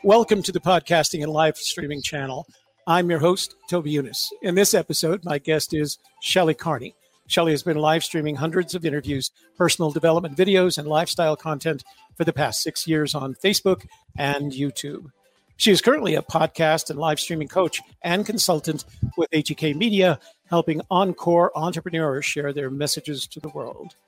Welcome to the Podcasting and Live Streaming channel. I'm your host, Toby Younis. In this episode, my guest is Shelley Carney. Shelley has been live streaming hundreds of interviews, personal development videos, and lifestyle content for the past 6 years on Facebook and YouTube. She is currently a podcast and live streaming coach and consultant with HEK Media, helping Encore entrepreneurs share their messages to the world.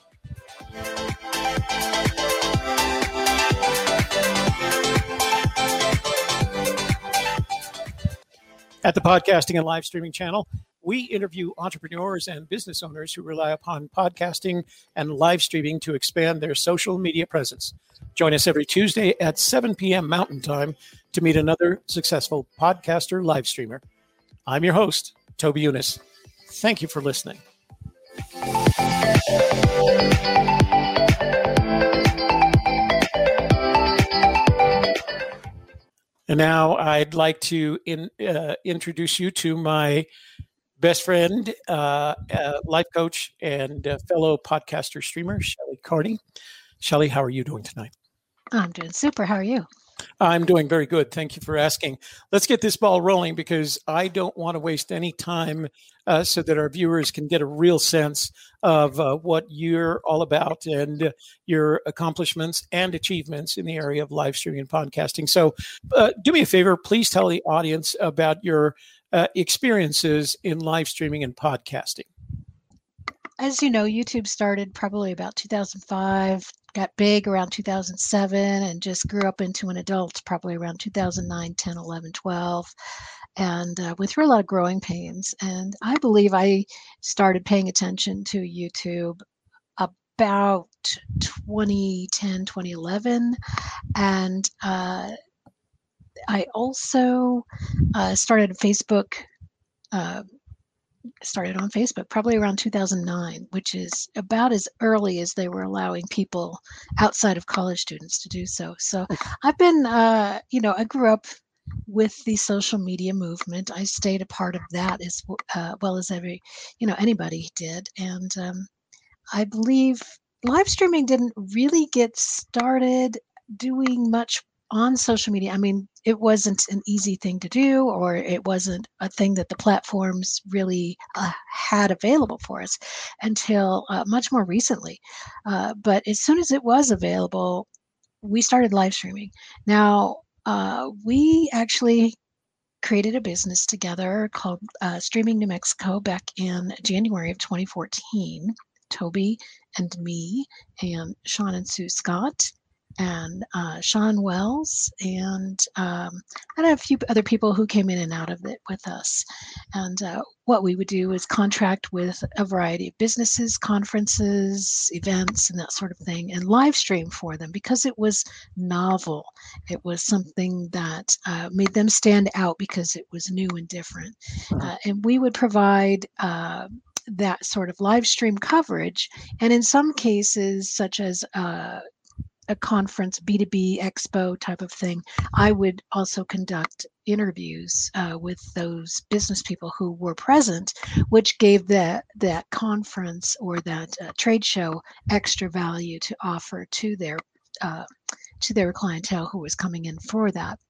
At the Podcasting and Live Streaming channel, we interview entrepreneurs and business owners who rely upon podcasting and live streaming to expand their social media presence. Join us every Tuesday at 7 p.m. Mountain Time to meet another successful podcaster live streamer. I'm your host, Toby Younis. Thank you for listening. And now I'd like to introduce you to my best friend, life coach, and fellow podcaster streamer, Shelley Carney. Shelley, how are you doing tonight? I'm doing super. How are you? I'm doing very good. Thank you for asking. Let's get this ball rolling because I don't want to waste any time so that our viewers can get a real sense of what you're all about and your accomplishments and achievements in the area of live streaming and podcasting. So do me a favor, please tell the audience about your experiences in live streaming and podcasting. As you know, YouTube started probably about 2005, got big around 2007, and just grew up into an adult probably around 2009, 10, 11, 12, and went through a lot of growing pains. And I believe I started paying attention to YouTube about 2010, 2011. And I also started on Facebook probably around 2009, which is about as early as they were allowing people outside of college students to do so. So I've been, I grew up with the social media movement. I stayed a part of that as well as anybody did. And I believe live streaming didn't really get started doing much on social media. I mean, it wasn't an easy thing to do, or it wasn't a thing that the platforms really had available for us until much more recently. But as soon as it was available, we started live streaming. Now, we actually created a business together called Streaming New Mexico back in January of 2014. Toby and me and Sean and Sue Scott and Sean Wells, and a few other people who came in and out of it with us. And what we would do is contract with a variety of businesses, conferences, events, and that sort of thing, and live stream for them because it was novel. It was something that made them stand out because it was new and different. And we would provide that sort of live stream coverage, and in some cases, such as a conference, B2B expo type of thing, I would also conduct interviews with those business people who were present, which gave that conference or that trade show extra value to offer to their clientele who was coming in for that.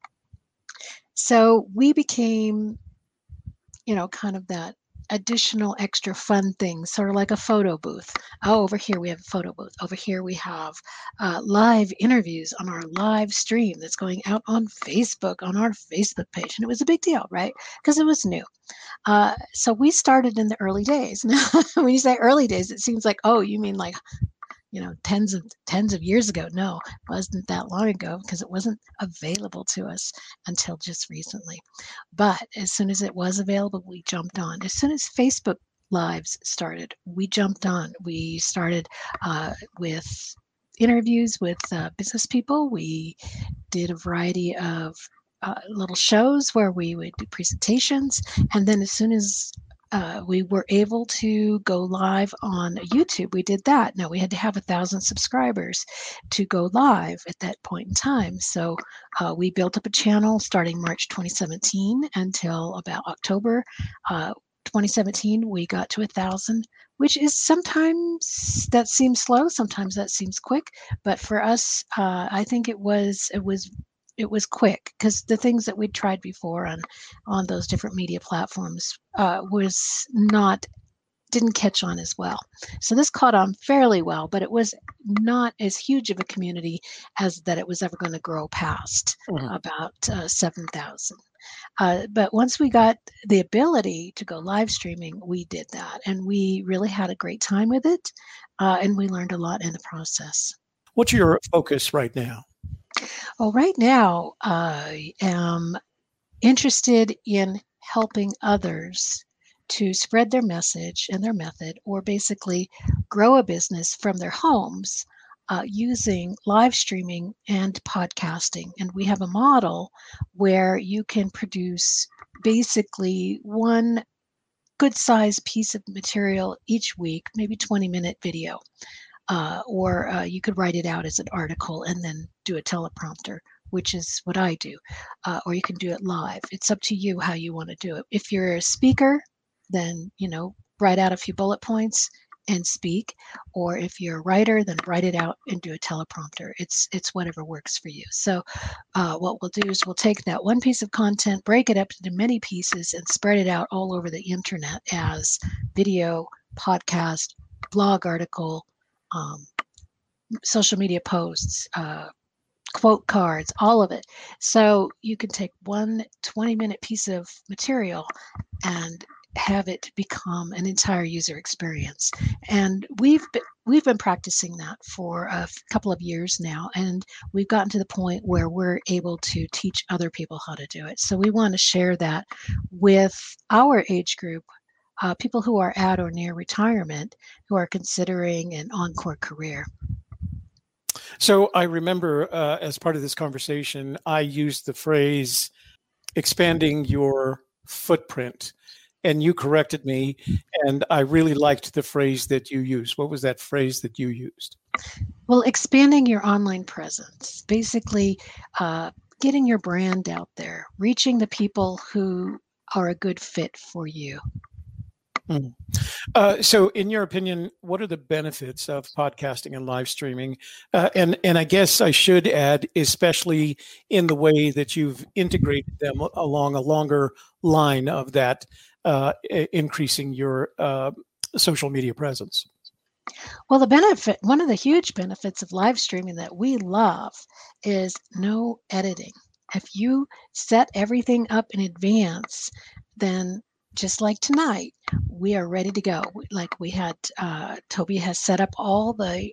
So we became, kind of that additional extra fun things, sort of like a photo booth. Oh, over here we have a photo booth. Over here we have live interviews on our live stream that's going out on Facebook, on our Facebook page. And it was a big deal, right? Because it was new. So we started in the early days. Now, when you say early days, it seems like, oh, you mean like, tens of years ago. No, it wasn't that long ago because it wasn't available to us until just recently. But as soon as it was available, we jumped on. As soon as Facebook Lives started, we jumped on. We started with interviews with business people. We did a variety of little shows where we would do presentations. And then as soon as we were able to go live on YouTube, we did that. Now we had to have 1,000 subscribers to go live at that point in time. So we built up a channel starting March 2017 until about October 2017. We got to 1,000, which is sometimes that seems slow, sometimes that seems quick. But for us, I think it was it was quick, because the things that we'd tried before on those different media platforms was not didn't catch on as well. So this caught on fairly well, but it was not as huge of a community as that it was ever going to grow past about 7,000. But once we got the ability to go live streaming, we did that, and we really had a great time with it, and we learned a lot in the process. What's your focus right now? Well, right now, I am interested in helping others to spread their message and their method, or basically grow a business from their homes using live streaming and podcasting. And we have a model where you can produce basically one good sized piece of material each week, maybe 20-minute video. Or you could write it out as an article and then do a teleprompter, which is what I do. Or you can do it live. It's up to you how you want to do it. If you're a speaker, then, write out a few bullet points and speak. Or if you're a writer, then write it out and do a teleprompter. It's whatever works for you. So what we'll do is we'll take that one piece of content, break it up into many pieces, and spread it out all over the internet as video, podcast, blog article, social media posts, quote cards, all of it. So you can take one 20-minute piece of material and have it become an entire user experience. And we've been practicing that for a couple of years now, and we've gotten to the point where we're able to teach other people how to do it. So we want to share that with our age group, people who are at or near retirement, who are considering an encore career. So I remember as part of this conversation, I used the phrase expanding your footprint, and you corrected me, and I really liked the phrase that you used. What was that phrase that you used? Well, expanding your online presence, basically getting your brand out there, reaching the people who are a good fit for you. So in your opinion, what are the benefits of podcasting and live streaming? And I guess I should add, especially in the way that you've integrated them along a longer line of that, increasing your social media presence. Well, one of the huge benefits of live streaming that we love is no editing. If you set everything up in advance, then just like tonight, we are ready to go. Like we had, Toby has set up all the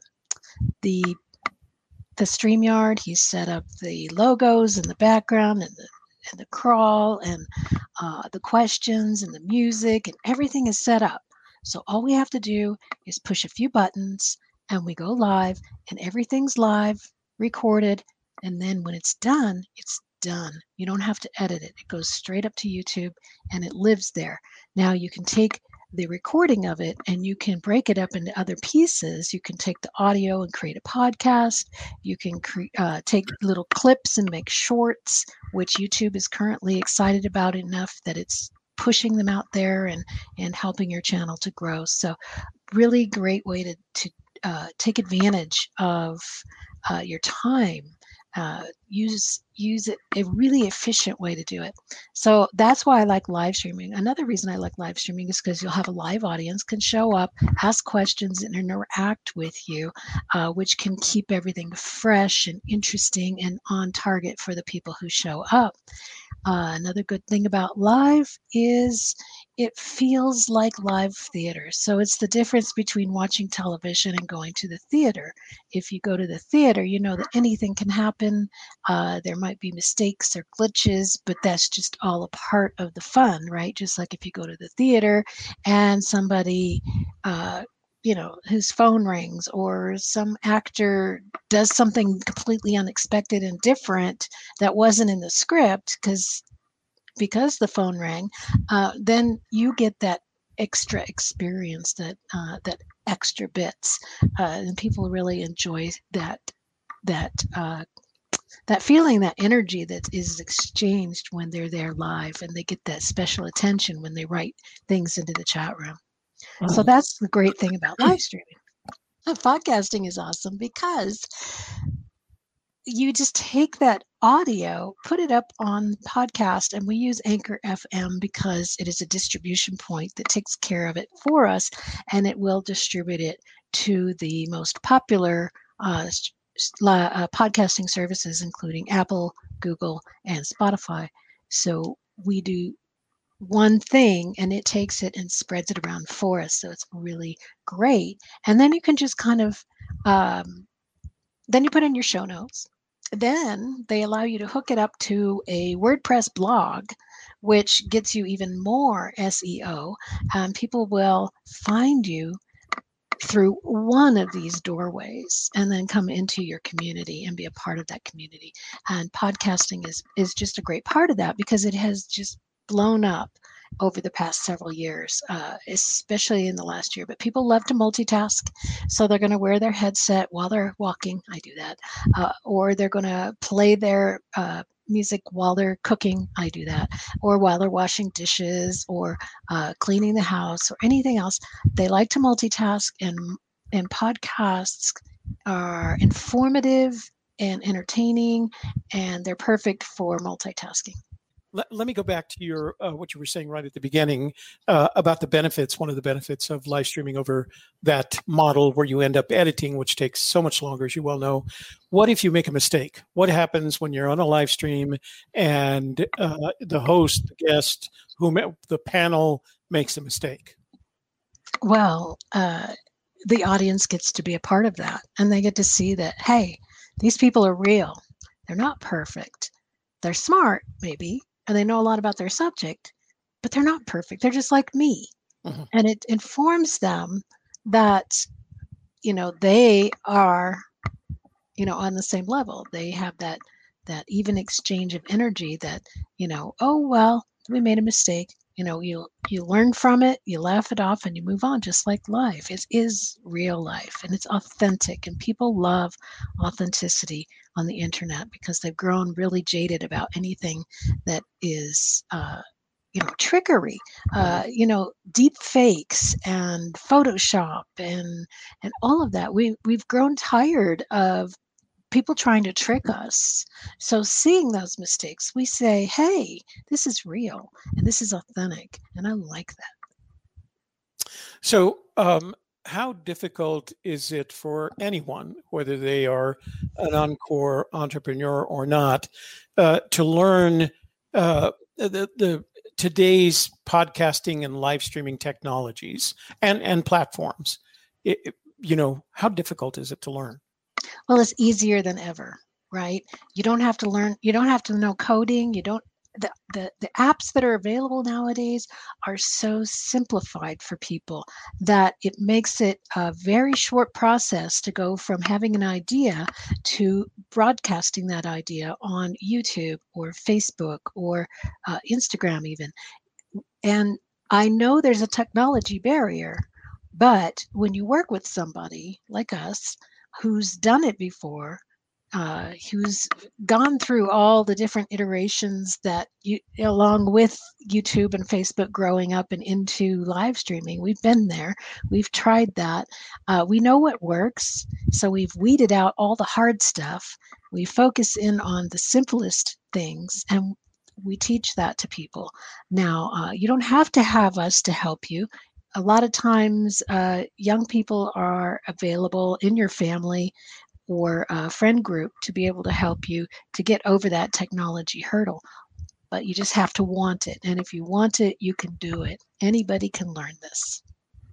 StreamYard. He's set up the logos in the background and the crawl and the questions and the music, and everything is set up. So all we have to do is push a few buttons and we go live, and everything's live, recorded, and then when it's done, it's done. You don't have to edit it. It goes straight up to YouTube and it lives there. Now you can take the recording of it and you can break it up into other pieces. You can take the audio and create a podcast. You can take little clips and make shorts, which YouTube is currently excited about enough that it's pushing them out there and helping your channel to grow. So really great way to take advantage of your time. Use it, a really efficient way to do it. So that's why I like live streaming. Another reason I like live streaming is because you'll have a live audience, can show up, ask questions, and interact with you, which can keep everything fresh and interesting and on target for the people who show up. Another good thing about live is it feels like live theater. So it's the difference between watching television and going to the theater. If you go to the theater, you know that anything can happen. There might be mistakes or glitches, but that's just all a part of the fun, right? Just like if you go to the theater and somebody, whose phone rings, or some actor does something completely unexpected and different that wasn't in the script because the phone rang, then you get that extra experience, that extra bits, and people really enjoy that feeling, that energy that is exchanged when they're there live, and they get that special attention when they write things into the chat room. So that's the great thing about live streaming. Podcasting is awesome because you just take that audio, put it up on podcast, and we use Anchor FM because it is a distribution point that takes care of it for us, and it will distribute it to the most popular podcasting services, including Apple, Google, and Spotify. So we do one thing and it takes it and spreads it around for us. So it's really great. And then you can just kind of, then you put in your show notes. Then they allow you to hook it up to a WordPress blog, which gets you even more SEO. And people will find you through one of these doorways and then come into your community and be a part of that community. And podcasting is just a great part of that because it has just blown up over the past several years, especially in the last year. But people love to multitask, so they're going to wear their headset while they're walking. I do that. Or they're going to play their music while they're cooking. I do that. Or while they're washing dishes or cleaning the house or anything else. They like to multitask, and podcasts are informative and entertaining, and they're perfect for multitasking. Let me go back to your what you were saying right at the beginning about the benefits. One of the benefits of live streaming over that model where you end up editing, which takes so much longer, as you well know. What if you make a mistake? What happens when you're on a live stream and the host, the guest, the panel makes a mistake? Well, the audience gets to be a part of that, and they get to see that, hey, these people are real. They're not perfect. They're smart, maybe, and they know a lot about their subject, but they're not perfect. They're just like me. Mm-hmm. And it informs them that, they are, on the same level. They have that even exchange of energy that, oh, well, we made a mistake. You learn from it, you laugh it off, and you move on, just like life. It is real life, and it's authentic, and people love authenticity on the internet because they've grown really jaded about anything that is, trickery, deep fakes and Photoshop and all of that. We've grown tired of people trying to trick us. So seeing those mistakes, we say, hey, this is real and this is authentic. And I like that. So how difficult is it for anyone, whether they are an Encore entrepreneur or not, to learn the today's podcasting and live streaming technologies and platforms? How difficult is it to learn? Well, it's easier than ever, right? You don't have to learn. You don't have to know coding. The apps that are available nowadays are so simplified for people that it makes it a very short process to go from having an idea to broadcasting that idea on YouTube or Facebook or Instagram even. And I know there's a technology barrier, but when you work with somebody like us who's done it before, who's gone through all the different iterations that along with YouTube and Facebook growing up and into live streaming, we've been there, we've tried that. We know what works. So we've weeded out all the hard stuff. We focus in on the simplest things and we teach that to people. Now, you don't have to have us to help you. A lot of times, young people are available in your family or a friend group to be able to help you to get over that technology hurdle. But you just have to want it. And if you want it, you can do it. Anybody can learn this.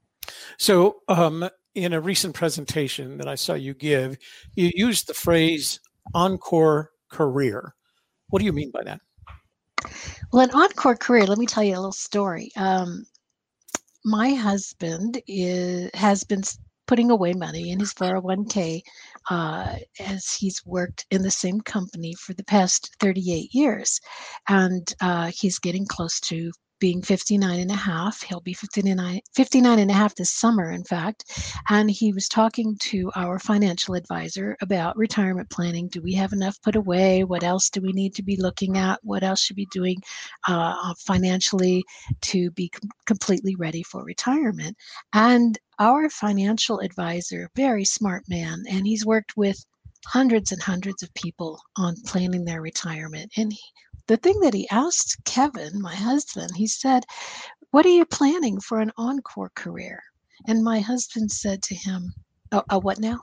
So in a recent presentation that I saw you give, you used the phrase Encore career. What do you mean by that? Well, an Encore career, let me tell you a little story. My husband has been putting away money in his 401k as he's worked in the same company for the past 38 years. And he's getting close to being 59 and a half. He'll be 59 and a half this summer, in fact. And he was talking to our financial advisor about retirement planning. Do we have enough put away? What else do we need to be looking at? What else should we be doing financially to be completely ready for retirement? And our financial advisor, very smart man, and he's worked with hundreds and hundreds of people on planning their retirement. And the thing that he asked Kevin, my husband, he said, "What are you planning for an encore career?" And my husband said to him, "Oh, what now?"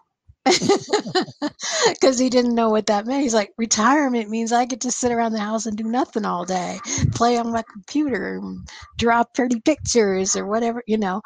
Because he didn't know what that meant. He's like, retirement means I get to sit around the house and do nothing all day, play on my computer, draw pretty pictures or whatever,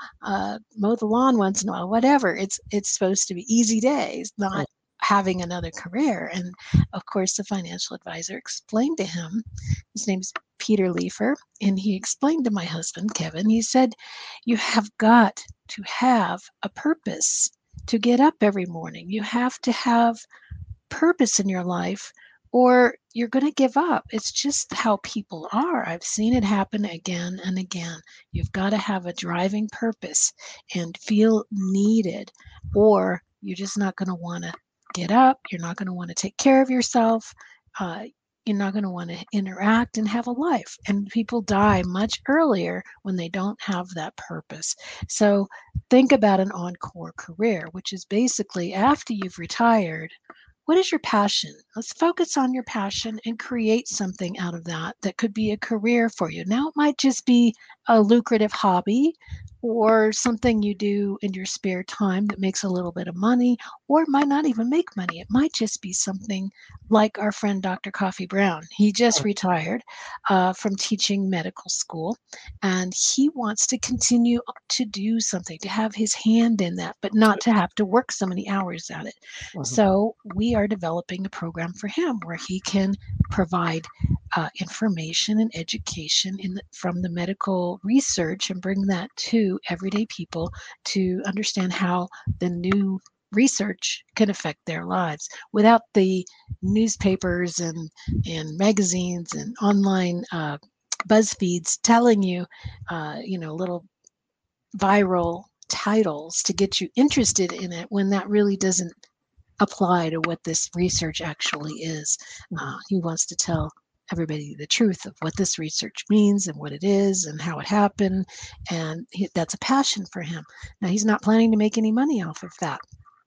mow the lawn once in a while, whatever. It's supposed to be easy days, not having another career. And of course, the financial advisor explained to him, his name's Peter Leifer, and he explained to my husband, Kevin, he said, "You have got to have a purpose to get up every morning. You have to have purpose in your life or you're going to give up. It's just how people are. I've seen it happen again and again. You've got to have a driving purpose and feel needed, or you're just not going to want to get up. You're not going to want to take care of yourself. You're not going to want to interact and have a life. And people die much earlier when they don't have that purpose. So think about an encore career, which is basically after you've retired, what is your passion? Let's focus on your passion and create something out of that that could be a career for you. Now, it might just be a lucrative hobby or something you do in your spare time that makes a little bit of money, or it might not even make money. It might just be something like our friend Dr. Coffee Brown. He just retired from teaching medical school, and he wants to continue to do something, to have his hand in that, but not to have to work so many hours at it. So we are developing a program for him where he can provide information and education from the medical research and bring that to everyday people to understand how the new research can affect their lives without the newspapers and magazines and online buzz feeds telling you, little viral titles to get you interested in it when that really doesn't apply to what this research actually is. He wants to tell everybody the truth of what this research means and what it is and how it happened. And that's a passion for him. Now, he's not planning to make any money off of that,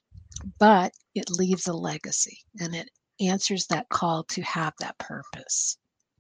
but it leaves a legacy and it answers that call to have that purpose.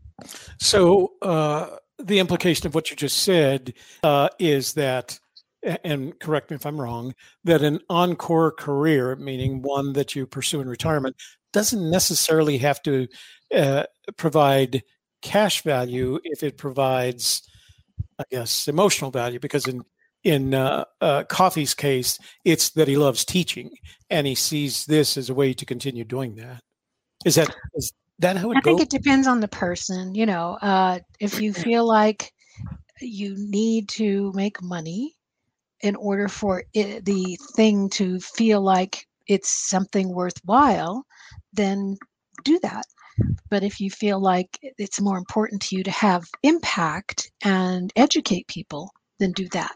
So the implication of what you just said is that, and correct me if I'm wrong, that an encore career, meaning one that you pursue in retirement, doesn't necessarily have to provide cash value if it provides, I guess, emotional value. Because in Coffee's case, it's that he loves teaching and he sees this as a way to continue doing that. Is that how it goes? I think it depends on the person. If you feel like you need to make money in order for the thing to feel like it's something worthwhile, then do that. But if you feel like it's more important to you to have impact and educate people, then do that.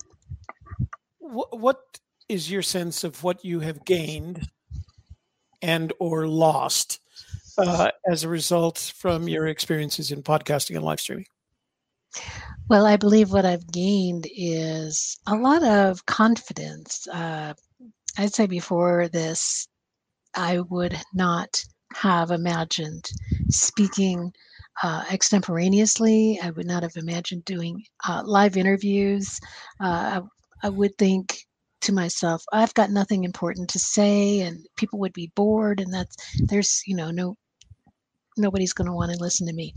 What is your sense of what you have gained and or lost as a result from your experiences in podcasting and live streaming? Well, I believe what I've gained is a lot of confidence. I'd say before this, I would not have imagined speaking extemporaneously. I would not have imagined doing live interviews. I would think to myself, I've got nothing important to say, and people would be bored, and there's nobody's going to want to listen to me.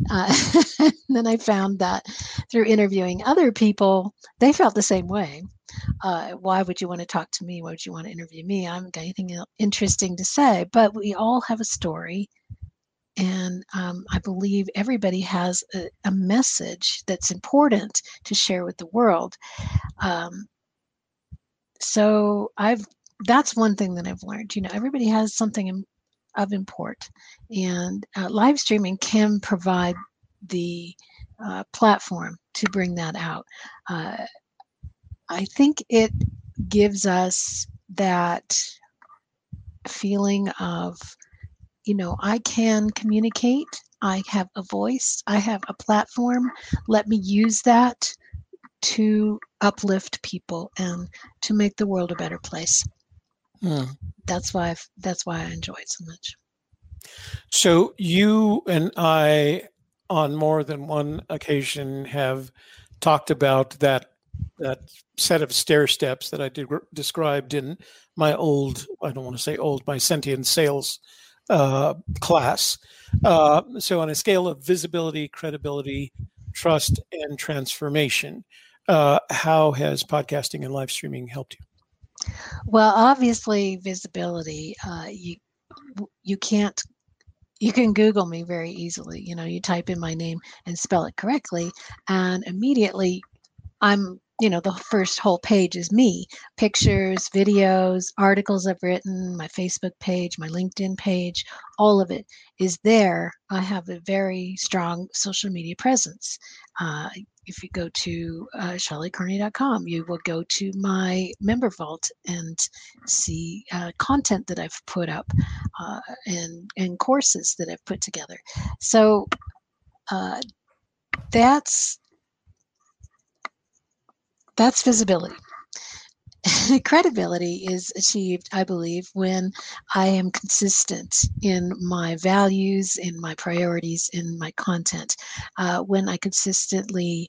Then I found that through interviewing other people, they felt the same way. Why would you want to talk to me? Why would you want to interview me? I haven't got anything interesting to say, but we all have a story. And I believe everybody has a message that's important to share with the world. So that's one thing that I've learned. Everybody has something of import, and live streaming can provide the platform to bring that out. I think it gives us that feeling of, I can communicate, I have a voice, I have a platform, let me use that to uplift people and to make the world a better place. That's why I enjoy it so much. So you and I, on more than one occasion, have talked about that set of stair steps that I described in my old, I don't want to say old, my Sentient Sales class. So on a scale of visibility, credibility, trust, and transformation, how has podcasting and live streaming helped you? Well, obviously, visibility. You can't. You can Google me very easily. You type in my name and spell it correctly, and immediately I'm, the first whole page is me, pictures, videos, articles I've written, my Facebook page, my LinkedIn page, all of it is there. I have a very strong social media presence. If you go to ShellyCarney.com, you will go to my member vault and see content that I've put up and courses that I've put together. So that's visibility. Credibility is achieved, I believe, when I am consistent in my values, in my priorities, in my content. When I consistently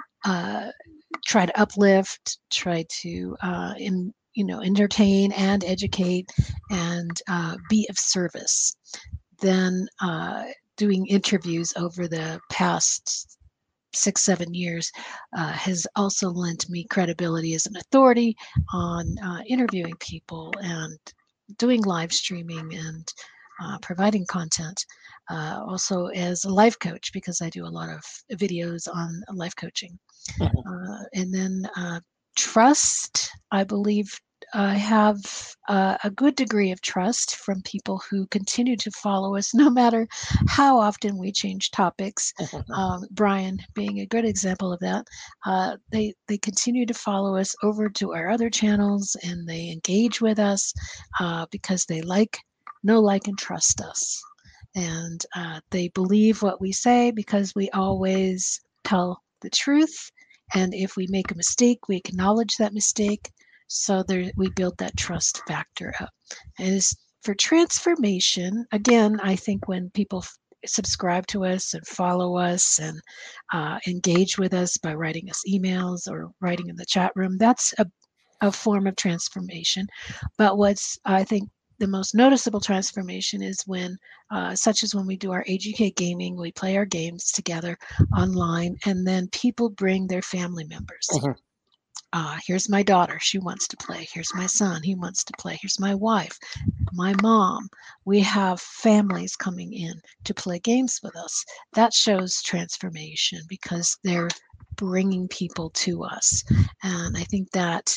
try to uplift, try to entertain and educate, and be of service. Then doing interviews over the past 6-7 years has also lent me credibility as an authority on interviewing people and doing live streaming and providing content. Also as a life coach, because I do a lot of videos on life coaching. And then trust, I believe I have a good degree of trust from people who continue to follow us no matter how often we change topics. Brian being a good example of that. They continue to follow us over to our other channels, and they engage with us because they know, like, and trust us. And they believe what we say because we always tell the truth. And if we make a mistake, we acknowledge that mistake. So we build that trust factor up. And as for transformation, again, I think when people subscribe to us and follow us and engage with us by writing us emails or writing in the chat room, that's a form of transformation. But what's, I think, the most noticeable transformation is when, such as when we do our AGK gaming, we play our games together online, and then people bring their family members. Here's my daughter, she wants to play. Here's my son, he wants to play. Here's my wife, my mom. We have families coming in to play games with us. That shows transformation because they're bringing people to us. And I think that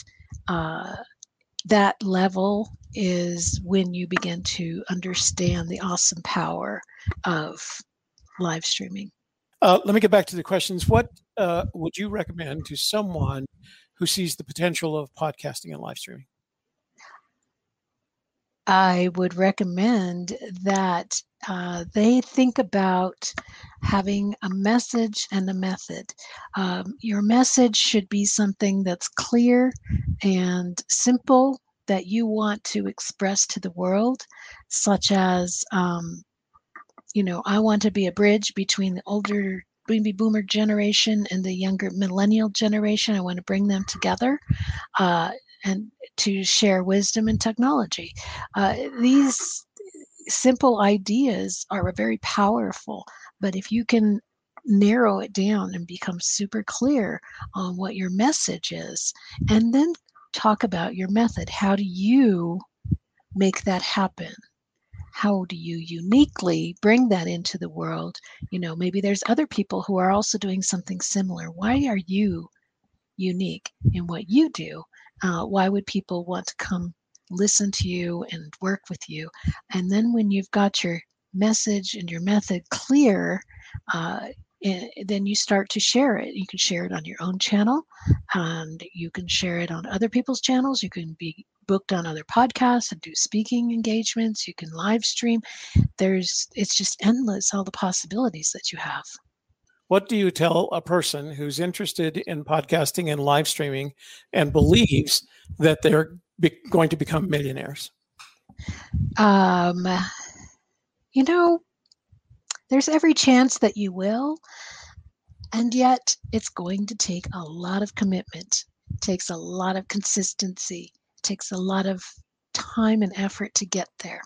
that level is when you begin to understand the awesome power of live streaming. Let me get back to the questions. What would you recommend to someone who sees the potential of podcasting and live streaming? I would recommend that they think about having a message and a method. Your message should be something that's clear and simple that you want to express to the world, such as, I want to be a bridge between the older baby boomer generation and the younger millennial generation. I want to bring them together and to share wisdom and technology. These simple ideas are very powerful, but if you can narrow it down and become super clear on what your message is, and then talk about your method, how do you make that happen? How do you uniquely bring that into the world? Maybe there's other people who are also doing something similar. Why are you unique in what you do? Why would people want to come listen to you and work with you? And then when you've got your message and your method clear, then you start to share it. You can share it on your own channel, and you can share it on other people's channels. You can be booked on other podcasts and do speaking engagements. You can live stream. It's just endless, all the possibilities that you have. What do you tell a person who's interested in podcasting and live streaming and believes that they're going to become millionaires? There's every chance that you will, and yet it's going to take a lot of commitment. It takes a lot of consistency. It takes a lot of time and effort to get there.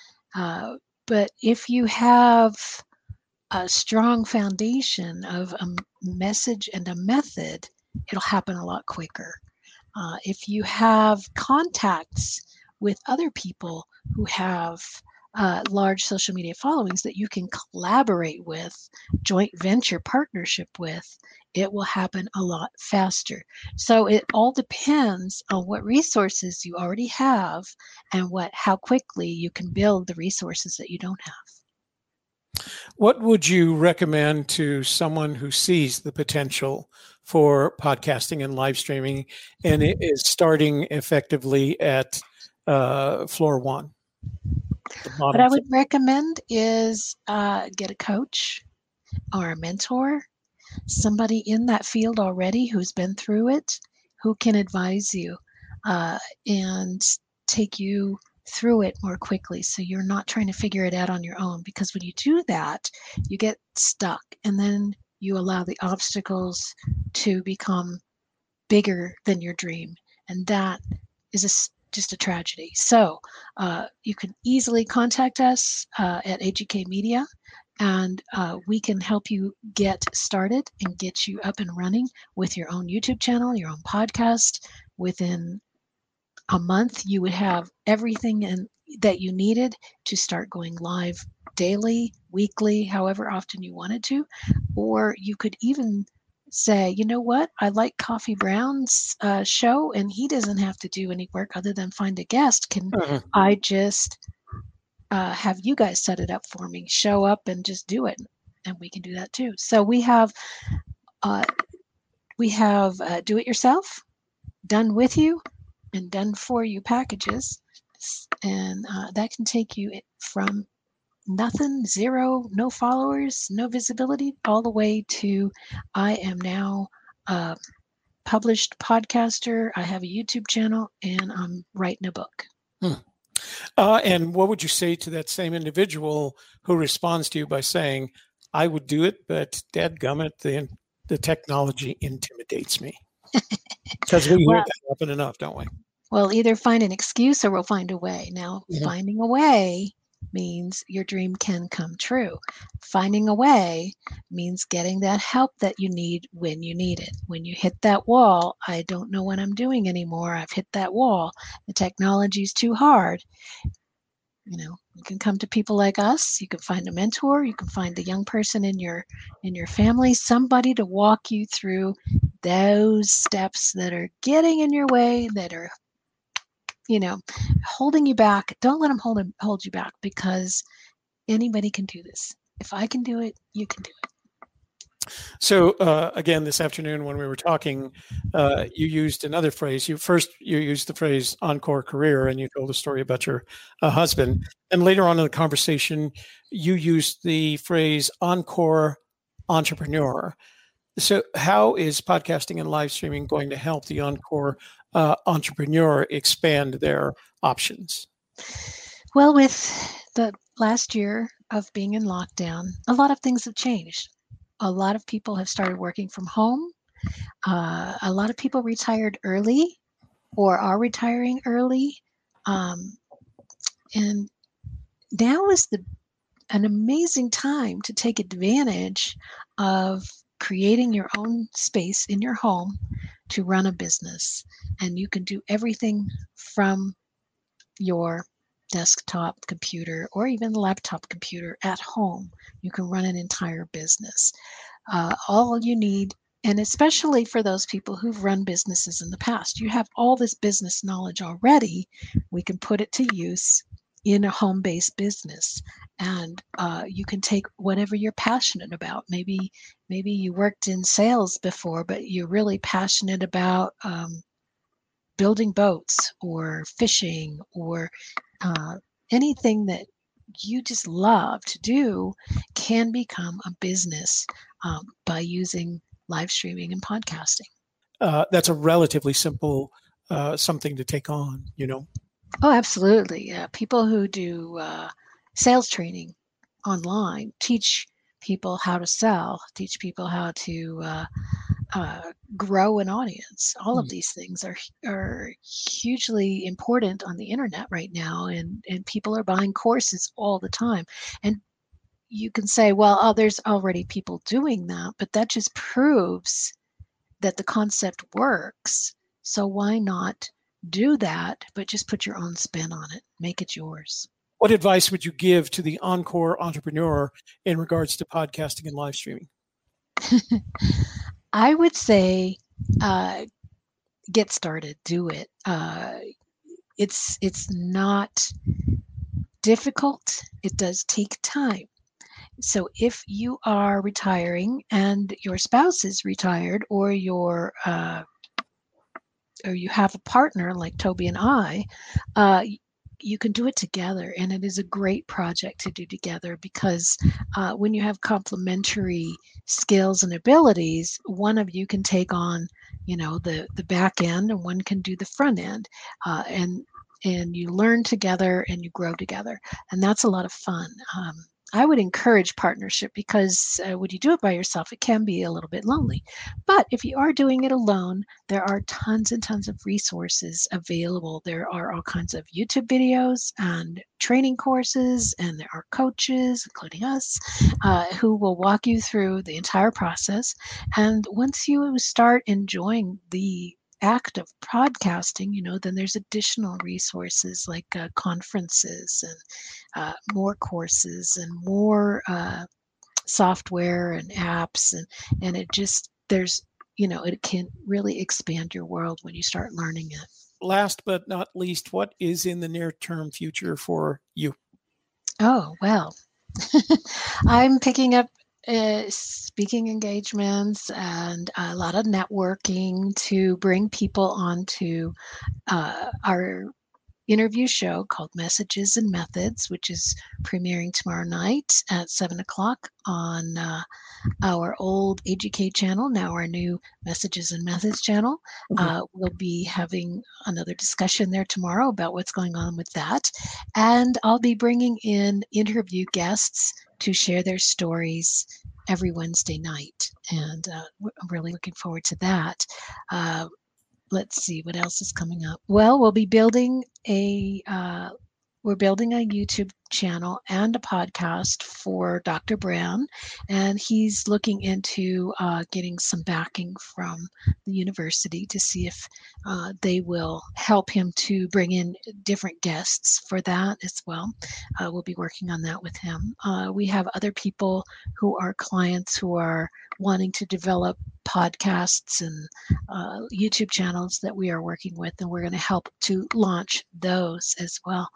But if you have a strong foundation of a message and a method, it'll happen a lot quicker. If you have contacts with other people who have large social media followings that you can collaborate with, joint venture partnership with, it will happen a lot faster. So it all depends on what resources you already have and how quickly you can build the resources that you don't have. What would you recommend to someone who sees the potential for podcasting and live streaming and it is starting effectively at floor one? What I would recommend is get a coach or a mentor, somebody in that field already who's been through it, who can advise you and take you through it more quickly, so you're not trying to figure it out on your own. Because when you do that, you get stuck, and then you allow the obstacles to become bigger than your dream, and that is just a tragedy. So you can easily contact us at AGK Media, and we can help you get started and get you up and running with your own YouTube channel, your own podcast. Within a month, you would have everything that you needed to start going live daily, weekly, however often you wanted to. Or you could even say, you know what, I like Coffee Brown's show, and he doesn't have to do any work other than find a guest. Can I just have you guys set it up for me? Show up and just do it, and we can do that too. So we have do it yourself, done with you, and done for you packages, and that can take you from nothing, zero, no followers, no visibility, all the way to I am now a published podcaster. I have a YouTube channel, and I'm writing a book. And what would you say to that same individual who responds to you by saying, I would do it, but dadgummit, the technology intimidates me? Because we hear that happen enough, don't we? Well, either find an excuse or we'll find a way. Now, finding a way means your dream can come true. Finding a way means getting that help that you need when you need it. When you hit that wall, I don't know what I'm doing anymore. I've hit that wall. The technology's too hard. You can come to people like us. You can find a mentor. You can find a young person in your family, somebody to walk you through those steps that are getting in your way, that are holding you back. Don't let them hold you back, because anybody can do this. If I can do it, you can do it. So again, this afternoon when we were talking, you used another phrase. You used the phrase encore career, and you told a story about your husband. And later on in the conversation, you used the phrase encore entrepreneur. So how is podcasting and live streaming going to help the encore entrepreneur expand their options? Well, with the last year of being in lockdown, a lot of things have changed. A lot of people have started working from home. A lot of people retired early or are retiring early. And now is an amazing time to take advantage of creating your own space in your home to run a business. And you can do everything from your desktop computer or even laptop computer at home. You can run an entire business. All you need, and especially for those people who've run businesses in the past, you have all this business knowledge already. We can put it to use in a home-based business, and you can take whatever you're passionate about. Maybe you worked in sales before, but you're really passionate about building boats or fishing or anything that you just love to do can become a business by using live streaming and podcasting. That's a relatively simple something to take on, Oh, absolutely. People who do sales training online teach people how to sell, teach people how to grow an audience. All of these things are hugely important on the internet right now, and people are buying courses all the time. And you can say, well, oh, there's already people doing that, but that just proves that the concept works. So why not do that, but just put your own spin on it, make it yours. What advice would you give to the Encore entrepreneur in regards to podcasting and live streaming? I would say get started, do it. It's not difficult. It does take time. So if you are retiring and your spouse is retired, or you have a partner like Toby and I, you can do it together, and it is a great project to do together, because when you have complementary skills and abilities, one of you can take on, the back end, and one can do the front end, and you learn together and you grow together, and that's a lot of fun. I would encourage partnership, because when you do it by yourself, it can be a little bit lonely. But if you are doing it alone, there are tons and tons of resources available. There are all kinds of YouTube videos and training courses, and there are coaches, including us, who will walk you through the entire process. And once you start enjoying the act of podcasting, then there's additional resources like conferences and more courses and more software and apps, and it just it can really expand your world when you start learning it. Last but not least, what is in the near-term future for you? Oh, well, I'm picking up speaking engagements and a lot of networking to bring people onto our interview show called Messages and Methods, which is premiering tomorrow night at 7:00 on our old AGK channel, now our new Messages and Methods channel. We'll be having another discussion there tomorrow about what's going on with that. And I'll be bringing in interview guests to share their stories every Wednesday night. And I'm really looking forward to that. Let's see what else is coming up. Well, we'll be building we're building a YouTube channel and a podcast for Dr. Brown, and he's looking into getting some backing from the university to see if they will help him to bring in different guests for that as well. We'll be working on that with him. We have other people who are clients who are wanting to develop podcasts and YouTube channels that we are working with, and we're going to help to launch those as well.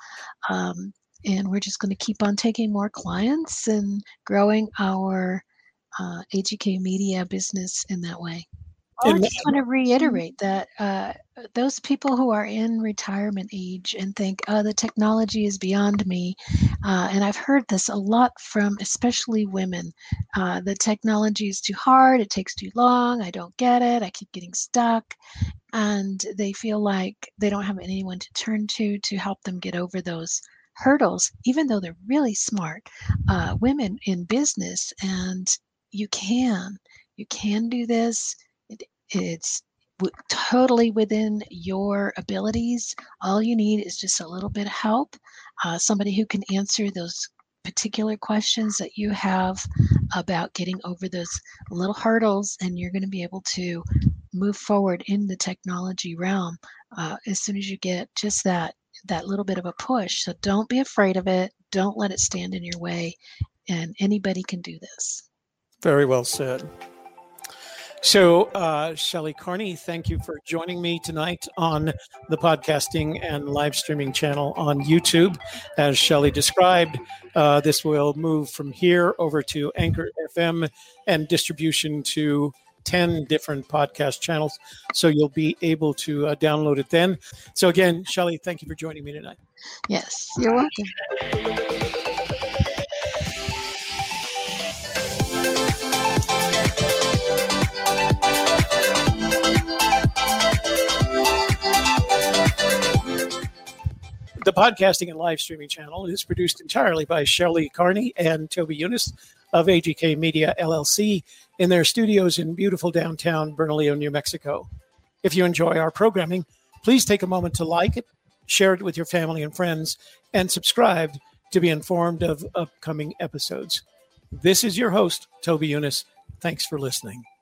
And we're just going to keep on taking more clients and growing our AGK media business in that way. I just want to reiterate that those people who are in retirement age and think, oh, the technology is beyond me, and I've heard this a lot from especially women, the technology is too hard, it takes too long, I don't get it, I keep getting stuck, and they feel like they don't have anyone to turn to help them get over those hurdles, even though they're really smart women in business, and you can do this. It's totally within your abilities. All you need is just a little bit of help, somebody who can answer those particular questions that you have about getting over those little hurdles, and you're going to be able to move forward in the technology realm as soon as you get just that little bit of a push. So don't be afraid of it. Don't let it stand in your way, and anybody can do this. Very well said. So, Shelley Carney, thank you for joining me tonight on the podcasting and live streaming channel on YouTube. As Shelley described, this will move from here over to Anchor FM and distribution to 10 different podcast channels. So you'll be able to download it then. So again, Shelley, thank you for joining me tonight. Yes, you're welcome. The Podcasting and Live Streaming channel is produced entirely by Shelley Carney and Toby Younis of AGK Media, LLC, in their studios in beautiful downtown Bernalillo, New Mexico. If you enjoy our programming, please take a moment to like it, share it with your family and friends, and subscribe to be informed of upcoming episodes. This is your host, Toby Younis. Thanks for listening.